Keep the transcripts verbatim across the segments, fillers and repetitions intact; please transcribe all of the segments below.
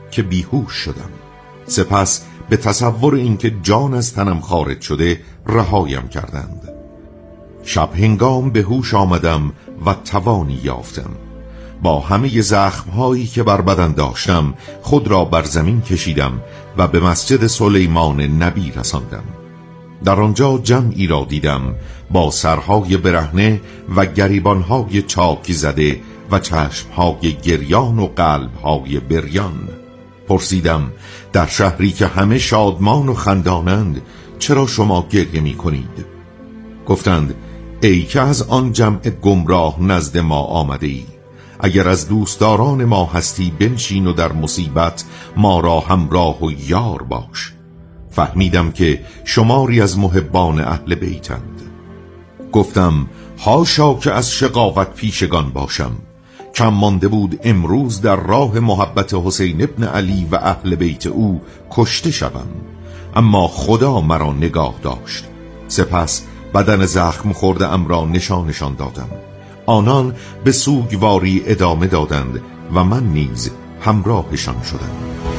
که بیهوش شدم. سپس به تصور اینکه جان از تنم خارج شده رهایم کردند. شب هنگام به هوش آمدم و توانی یافتم. با همه زخم‌هایی که بر بدن داشتم خود را بر زمین کشیدم و به مسجد سلیمان نبی رساندم. در آنجا جمعی را دیدم با سرهای برهنه و گریبانهای چاک زده و چشمهای گریان و قلبهای بریان. پرسیدم در شهری که همه شادمان و خندانند چرا شما گریه می کنید؟ گفتند ای که از آن جمع گمراه نزد ما آمده ای، اگر از دوستداران ما هستی بنشین و در مصیبت ما را همراه و یار باش. فهمیدم که شماری از محبان اهل بیتند. گفتم حاشا که از شقاوت پیشگان باشم. کم مانده بود امروز در راه محبت حسین ابن علی و اهل بیت او کشته شوم، اما خدا مرا نگاه داشت. سپس بدن زخم خورده ام را نشانشان دادم. آنان به سوگواری ادامه دادند و من نیز همراهشان شدم.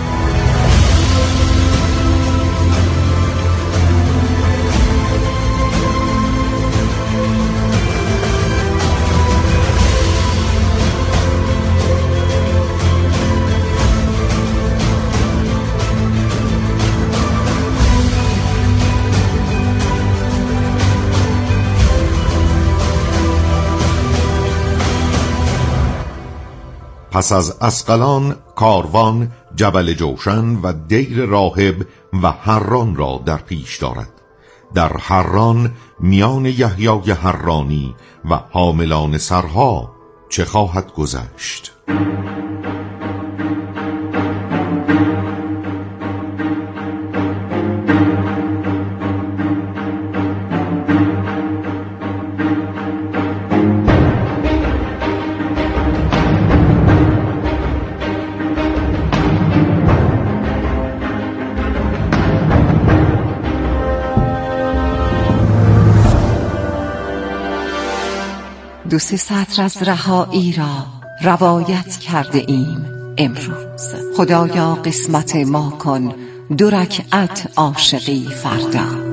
پس از اسقلان کاروان جبل جوشن و دیر راهب و حران را در پیش دارد. در حران میان یحیای حرانی و حاملان سرها چه خواهد گذشت؟ دو سه سطر از رهایی را روایت کرده ایم امروز. خدایا قسمت ما کن دو رکعت عاشقی فردا.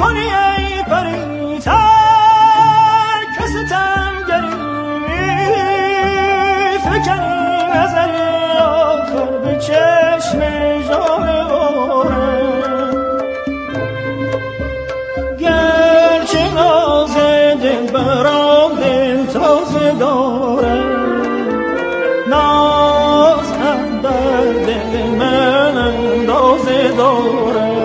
کنی ای پریتر که ستمگری میفکنی نظری آخر به چشم جانواره گرچه ناز دل برام دل تازه داره ناز هم بر دل من اندازه داره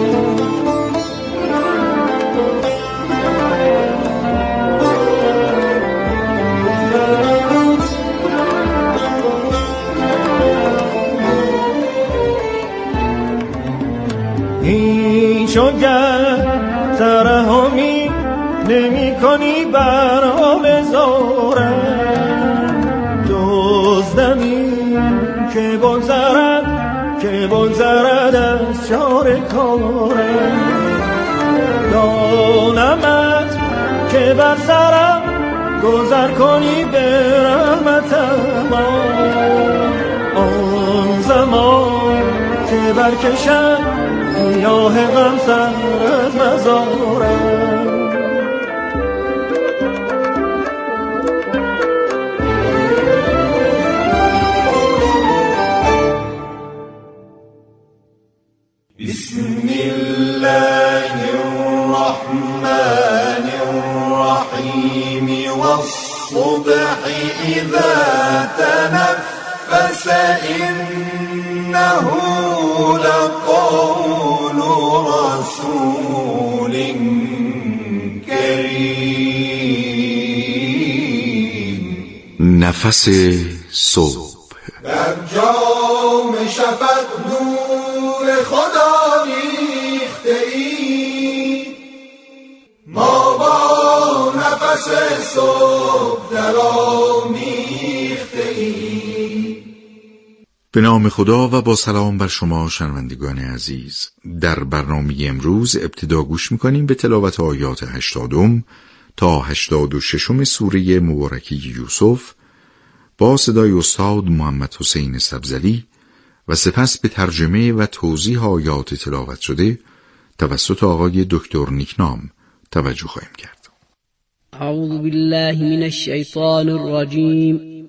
هیچ وگر ترحمی نمی کنی برام زاره دزدمی که بگذرد که بگذرد از چار کاره دانمت که بر سرم گذر کنی به رحمتم آن زمان که برکشم گیاه غم سر از مزارم بسم الله الرحمن الرحیم والصبح اذا تنفس انه لقول رسول کریم. نفس صبح در جام شفق نور خدا ریخته ای ما با نفس صبح در آمیخته ای. به نام خدا و با سلام بر شما شنوندگان عزیز. در برنامه امروز ابتدا گوش میکنیم به تلاوت آیات هشتادم تا هشتاد و ششم سوره مبارکه یوسف با صدای استاد محمد حسین سبزلی و سپس به ترجمه و توضیح آیات تلاوت شده توسط آقای دکتر نیکنام توجه خواهیم کرد. اعوذ بالله من الشیطان الرجیم.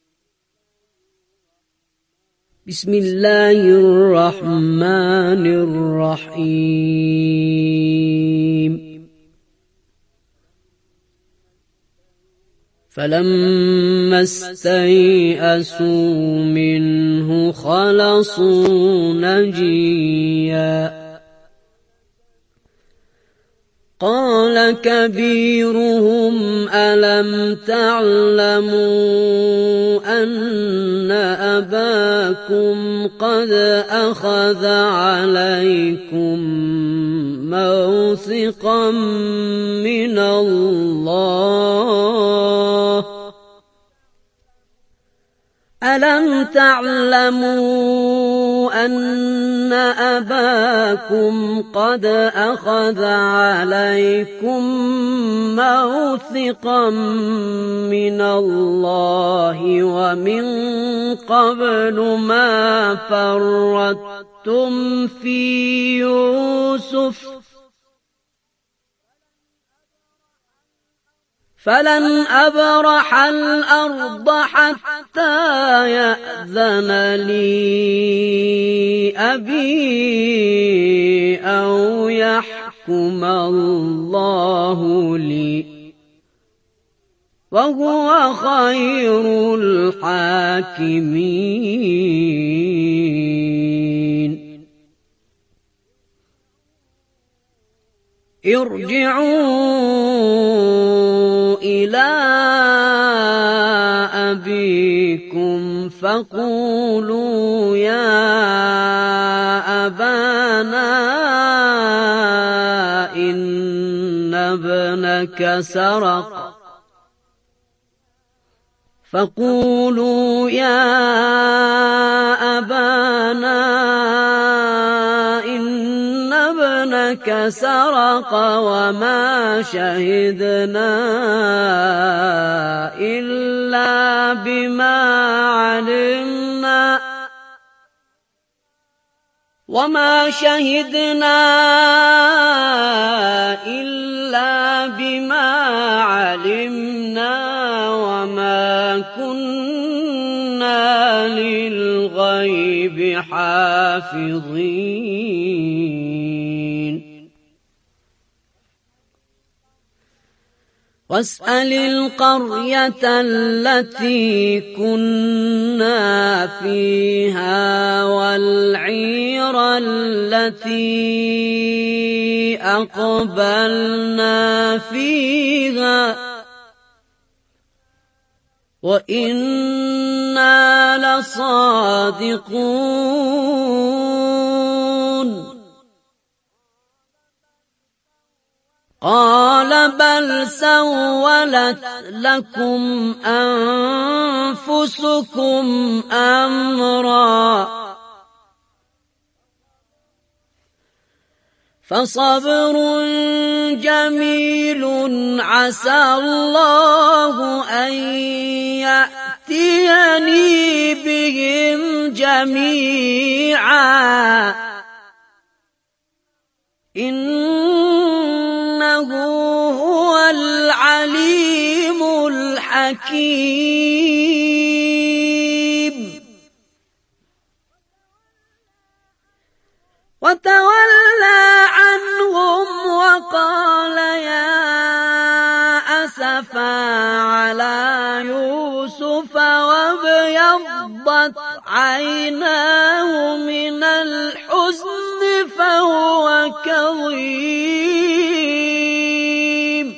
بسم الله الرحمن الرحیم. فلما استيئسوا منه خلصوا نجيا قال كبيرهم ألم تعلموا أن أباكم قد أخذ عليكم موثقا من الله ألم تعلموا أن أباكم قد أخذ عليكم موثقا من الله ومن قبل ما فرطتم في يوسف فلن أبرح الأرض حتى يأذن لي أبي أو يحكم الله لي وهو خير الحاكمين. ارجعوا إلى أبيكم فقولوا يا أبانا إن ابنك سرق فقولوا يا أبانا إن ابنك سرق وما شهدنا إلا بما علمنا وما شهدنا علمنا وما كنا للغيب حافظين واسأل القرية التي كنا فيها والعير التي أقبلنا فيها وإنا لصادقون قال بل سولت لكم أنفسكم أمرا فصبر جميل عسى الله أن يأتيني بهم جميعا إنه هو العليم الحكيم وتولى عنهم وقال يا أسفا على يوسف وابيضت عيناه من الحزن فهو كظيم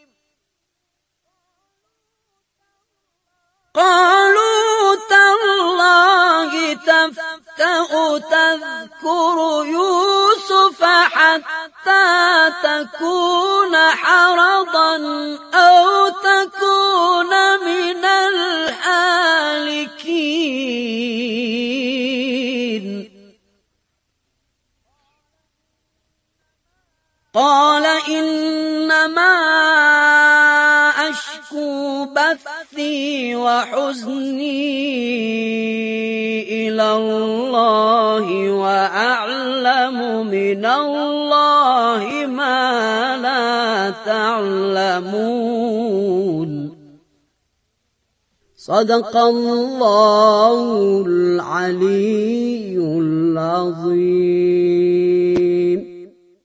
قالوا تالله تفتأ تذكر يوسف حتى تكون حرضا أو تكون من الهالكين قال إنما أشكو بثي وحزني إلى الله وأعلم من الله ما لا تعلمون صدق الله العلي العظيم.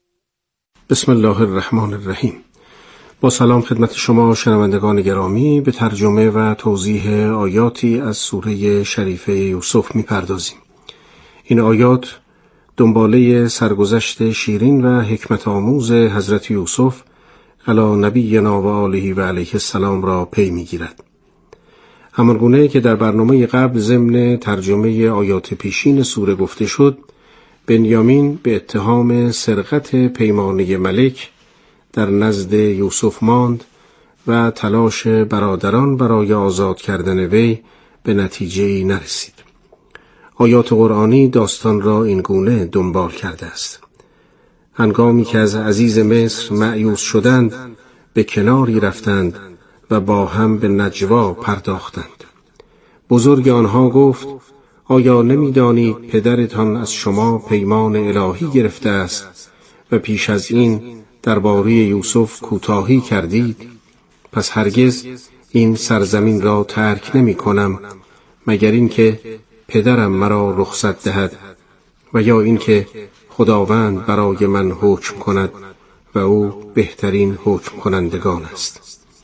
بسم الله الرحمن الرحیم. با سلام خدمت شما شنوندگان گرامی، به ترجمه و توضیح آیاتی از سوره شریفه یوسف می‌پردازیم. این آیات دنباله سرگذشت شیرین و حکمت آموز حضرت یوسف علی نبینا و آله و علیه السلام را پی می‌گیرد. همانگونه که در برنامه قبل ضمن ترجمه آیات پیشین سوره گفته شد، بنیامین به اتهام سرقت پیمانه ملک در نزد یوسف ماند و تلاش برادران برای آزاد کردن وی به نتیجه‌ای نرسید. آیات قرآنی داستان را این گونه دنبال کرده است. هنگامی که از عزیز مصر مأیوس شدند، به کناری رفتند و با هم به نجوا پرداختند. بزرگ آنها گفت: آیا نمی‌دانید پدرتان از شما پیمان الهی گرفته است و پیش از این درباره یوسف کوتاهی کردید؟ پس هرگز این سرزمین را ترک نمی کنم مگر اینکه پدرم مرا رخصت دهد و یا اینکه خداوند برای من حکم کند و او بهترین حکم کنندگان است.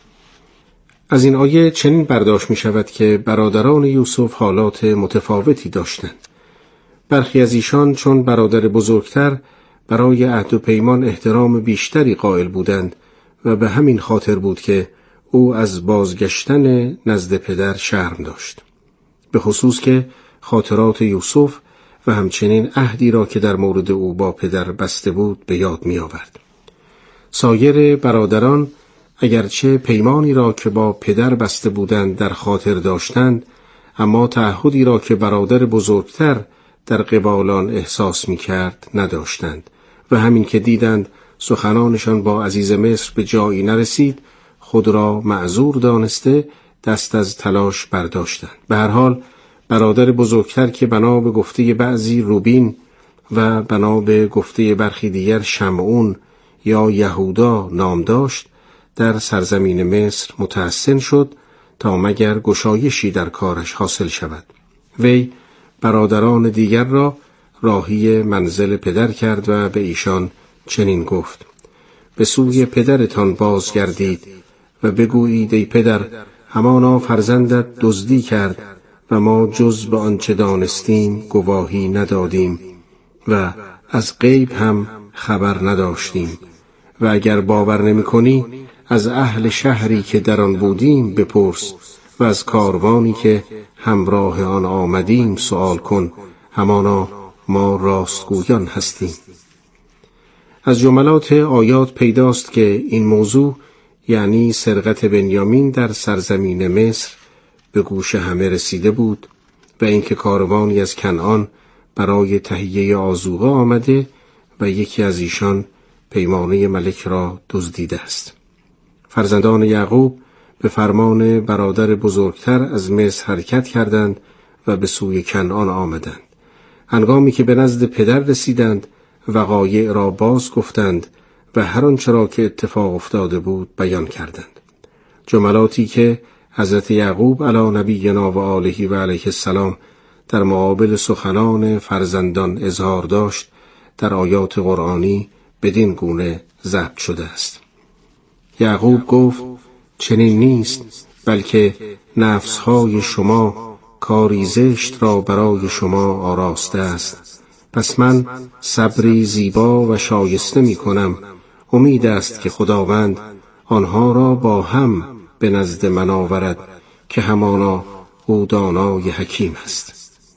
از این آیه چنین برداشت می شود که برادران یوسف حالات متفاوتی داشتند. برخی از ایشان چون برادر بزرگتر برای عهد و پیمان احترام بیشتری قائل بودند و به همین خاطر بود که او از بازگشتن نزد پدر شرم داشت. به خصوص که خاطرات یوسف و همچنین عهدی را که در مورد او با پدر بسته بود به یاد می آورد. سایر برادران اگرچه پیمانی را که با پدر بسته بودند در خاطر داشتند، اما تعهدی را که برادر بزرگتر در قبال آن احساس می کرد نداشتند و همین که دیدند سخنانشان با عزیز مصر به جایی نرسید، خود را معذور دانسته دست از تلاش برداشتند. به هر حال برادر بزرگتر که بنا به گفته بعضی روبین و بنا به گفته برخی دیگر شمعون یا یهودا نام داشت، در سرزمین مصر متحسن شد تا مگر گشایشی در کارش حاصل شود. وی برادران دیگر را راهی منزل پدر کرد و به ایشان چنین گفت: به سوی پدرتان بازگردید و بگویید ای پدر، همانا فرزندت دزدی کرد و ما جز به آنچه دانستیم گواهی ندادیم و از غیب هم خبر نداشتیم و اگر باور نمی کنی از اهل شهری که در آن بودیم بپرس و از کاروانی که همراه آن آمدیم سؤال کن، همانا ما راستگویان هستیم. از جملات آیات پیداست که این موضوع یعنی سرقت بنیامین در سرزمین مصر به گوش همه رسیده بود و اینکه کاروانی از کنعان برای تهیه آذوقه آمده و یکی از ایشان پیمانه ملک را دزدیده است. فرزندان یعقوب به فرمان برادر بزرگتر از مصر حرکت کردند و به سوی کنعان آمدند. هنگامی که به نزد پدر رسیدند وقایع را باز گفتند و هر آنچه را که اتفاق افتاده بود بیان کردند. جملاتی که حضرت یعقوب علی نبینا و آله و علیه السلام در مقابل سخنان فرزندان اظهار داشت در آیات قرآنی بدین گونه ضبط شده است. یعقوب گفت: چنین نیست، بلکه نفسهای شما کاری زشت را برای شما آراسته است. پس من صبری زیبا و شایسته می کنم. امید است که خداوند آنها را با هم به نزد من آورد که همانا او دانای حکیم است.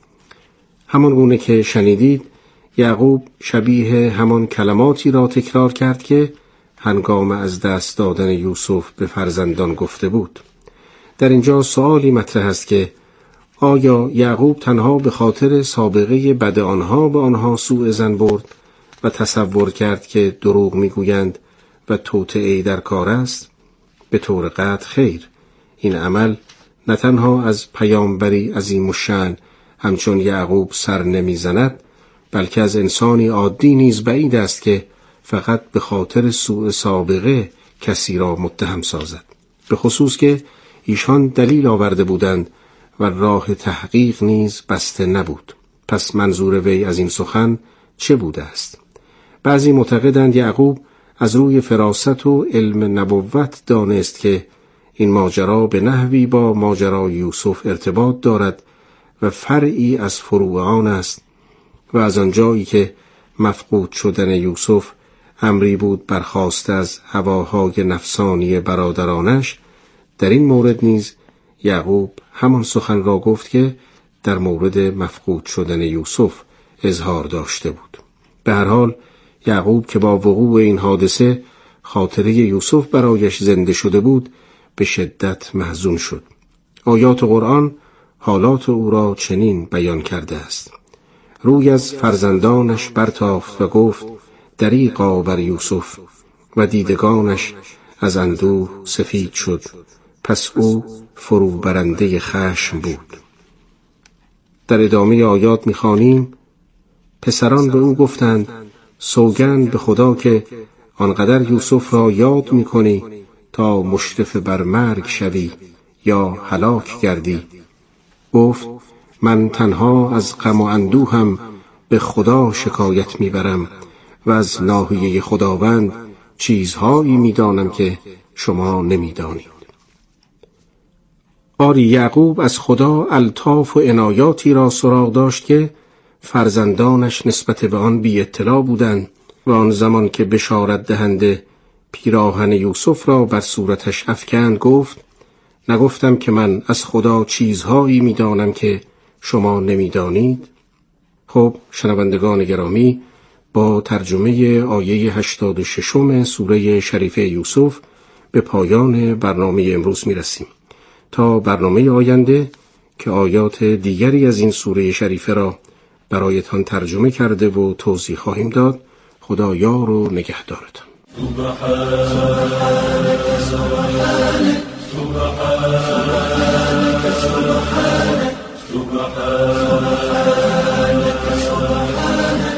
همان گونه که شنیدید یعقوب شبیه همان کلماتی را تکرار کرد که هنگام از دست دادن یوسف به فرزندان گفته بود. در اینجا سؤالی مطرح است که آیا یعقوب تنها به خاطر سابقه بد آنها به آنها سوء ظن برد و تصور کرد که دروغ میگویند و توطئه‌ای در کار است؟ به طور قطع خیر. این عمل نه تنها از پیامبری عظیم الشأن همچون یعقوب سر نمیزند، بلکه از انسانی عادی نیز بعید است که فقط به خاطر سوء سابقه کسی را متهم سازد، به خصوص که ایشان دلیل آورده بودند و راه تحقیق نیز بسته نبود. پس منظور وی از این سخن چه بوده است؟ بعضی معتقدند یعقوب از روی فراست و علم نبوت دانست که این ماجرا به نحوی با ماجرای یوسف ارتباط دارد و فرعی از فروع آن است و از آنجایی که مفقود شدن یوسف امری بود برخاسته از هواهای نفسانی برادرانش، در این مورد نیز یعقوب همان سخن را گفت که در مورد مفقود شدن یوسف اظهار داشته بود. به هر حال یعقوب که با وقوع این حادثه خاطره یوسف برایش زنده شده بود به شدت محزون شد. آیات قرآن حالات او را چنین بیان کرده است: روی از فرزندانش برتافت و گفت دریغا بر یوسف و دیدگانش از اندوه سفید شد، پس او فرو برنده خشم بود. در ادامه آیات می‌خوانیم: پسران به او گفتند سوگند به خدا که آنقدر یوسف را یاد می‌کنی تا مشرف بر مرگ شوی یا هلاک گردی. گفت من تنها از غم و اندوهم به خدا شکایت میبرم و از ناحیه خداوند چیزهایی میدانم که شما نمیدانید. آری یعقوب از خدا الطاف و عنایاتی را سراغ داشت که فرزندانش نسبت به آن بی اطلاع بودند و آن زمان که بشارت دهنده پیراهن یوسف را بر صورتش افکند گفت نگفتم که من از خدا چیزهایی میدانم که شما نمیدانید؟ خب شنوندگان گرامی، با ترجمه آیه هشتاد و ششم سوره شریفه یوسف به پایان برنامه امروز میرسیم. تا برنامه آینده که آیات دیگری از این سوره شریفه را برایتان ترجمه کرده و توضیح خواهیم داد. خدا یار و نگهدارتان. سبحانك سبحانك سبحانك سبحانك سبحانك سبحانك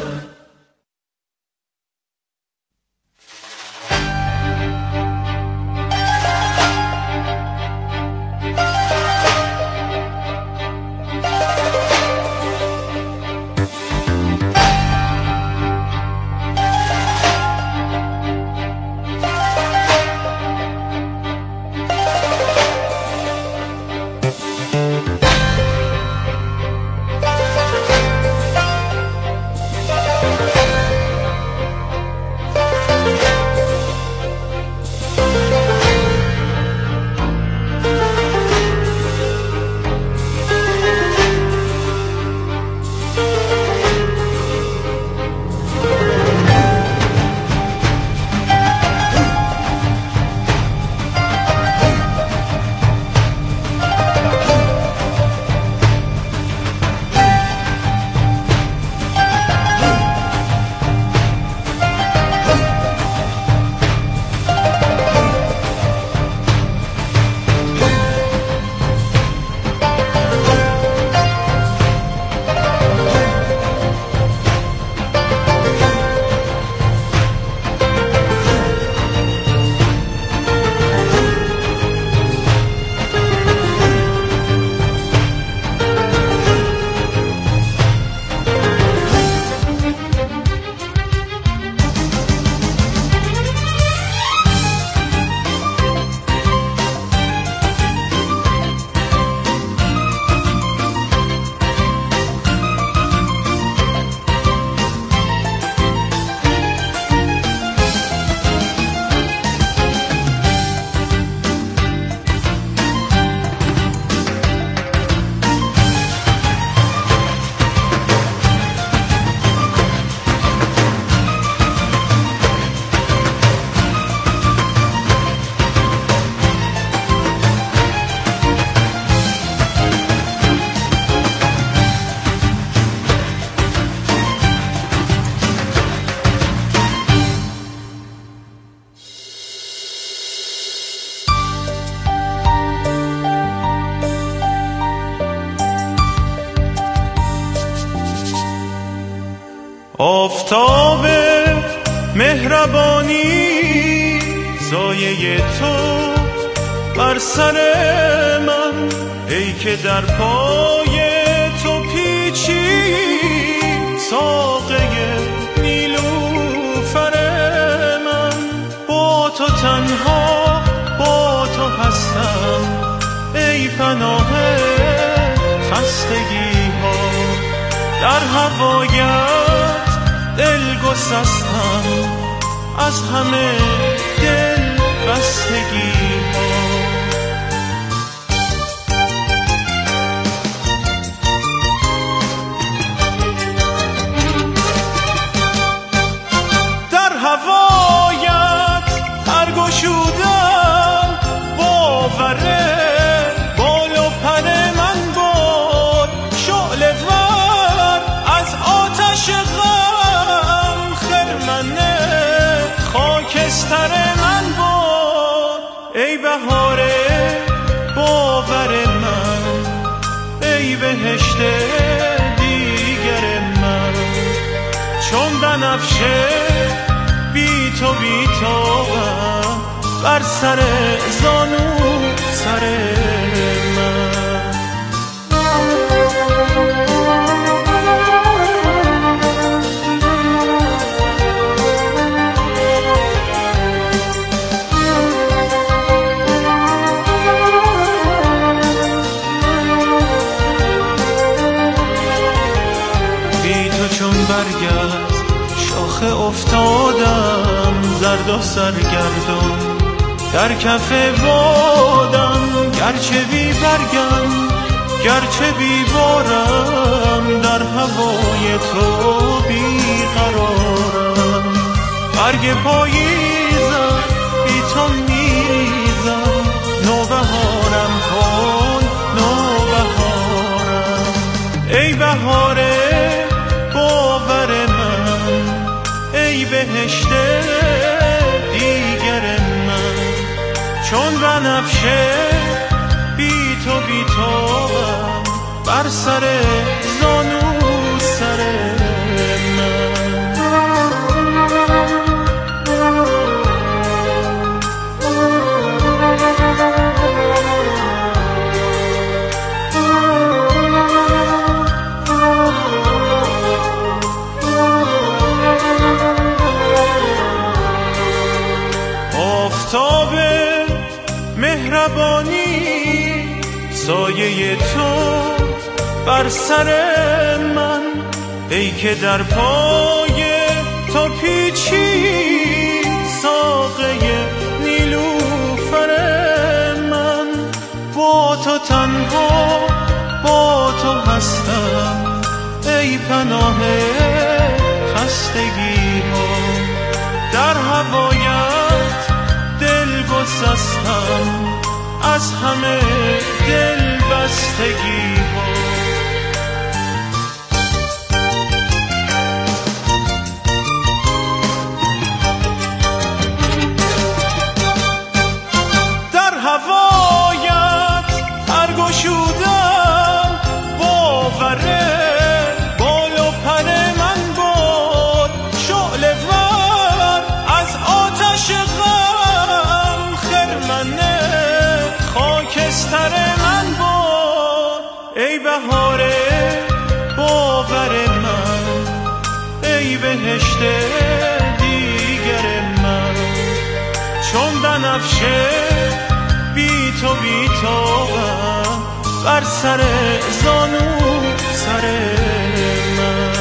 مهربانی سایه تو بر سر من، ای که در پای تو پیچی ساقه نیلوفر من. با تو تنها با تو هستم ای پناه خستگی ها، در هوایت دل گسستم از همه دل بستگی ها. در هوایت برگشودم باوره بال و پر من باد، شعله ور از آتش غم خرمنه خاکستر من باد. ای بهار باور من، ای بهشت دیگر من، چون بنفشه بی تو بی طاقم بر سر زانو سر من. بی تو چون برگشت شاخه افتادم زرد و سرگردان، در کف بادم گرچه بی برگم گرچه بی بارم، در هوای تو بی قرارم. برگ پاییزم بی تو میریزم، نوبهارم کن نوبهارم. ای بهار باور من، ای بهشت دیگر من، چون بنفشه بی تو بی طاقم بر سر زانو سر من. آفتاب مهربانی سایه تو بر سر من، ای که در پای تو پیچی ساقه نیلوفر من. با تو تنها با تو هستم ای پناه خستگی ها، در هوایت دل گسستم از همه دل بستگی ها. در هوایت برگشودم باوره بال و پر من باد، شعله ور از آتش غم خرمنه خاکستر من باد. ای بهار باور من، ای بهشت دیگر من، چون بنفشه بی تو بی طاقم بر سر زانو سر من.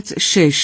آیت شش